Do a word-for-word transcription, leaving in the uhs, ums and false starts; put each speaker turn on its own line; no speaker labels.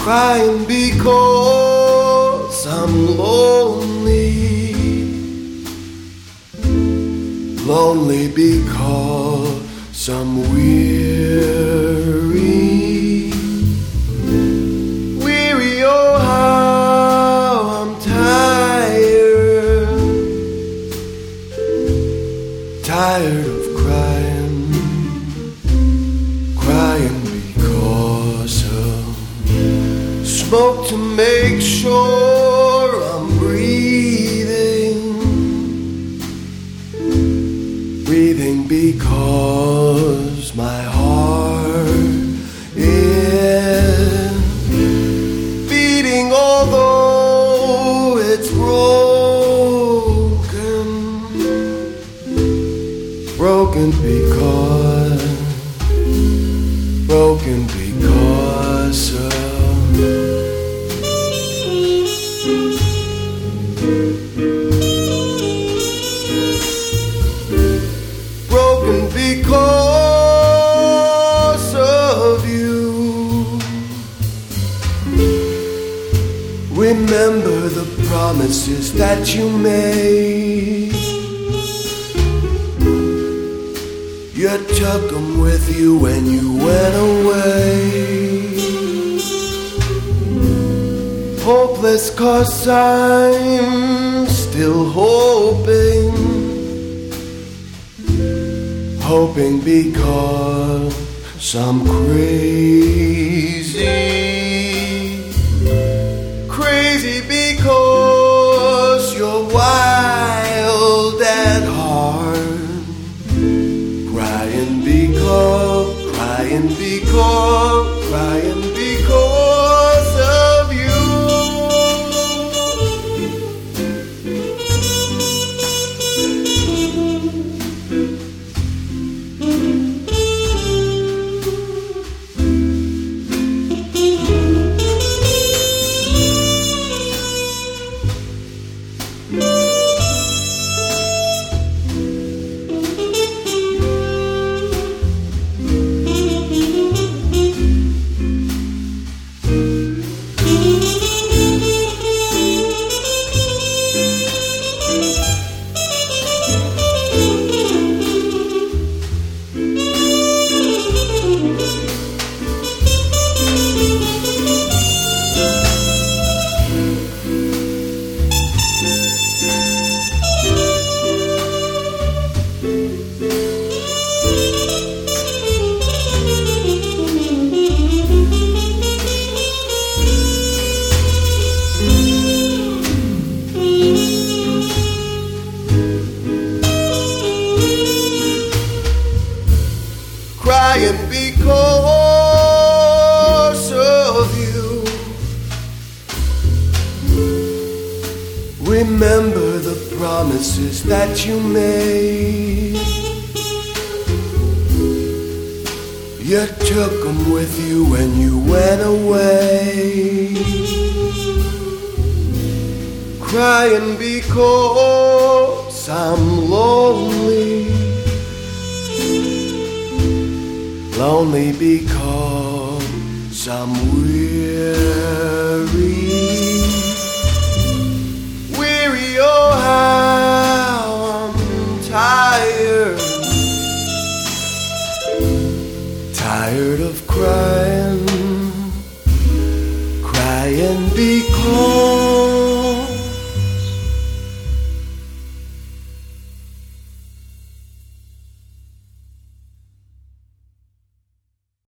crying because I'm lonely, lonely because I'm weary, weary, oh how I'm tired, tired of crying, crying because of smoke to make sure I'm breathing, breathing because my heart is beating although it's broken, broken because, broken because of broken because of you. Remember the promises that you made. You took them with you when you went away. Hopeless cause I'm still hoping, hoping because I'm crazy, crazy because you're wild at heart, crying because, crying because, crying because of you. Crying because of you. Remember the promises that you made. You took them with you when you went away. Crying because I'm lonely, lonely because I'm weary, weary, oh how I'm tired, tired of crying, crying because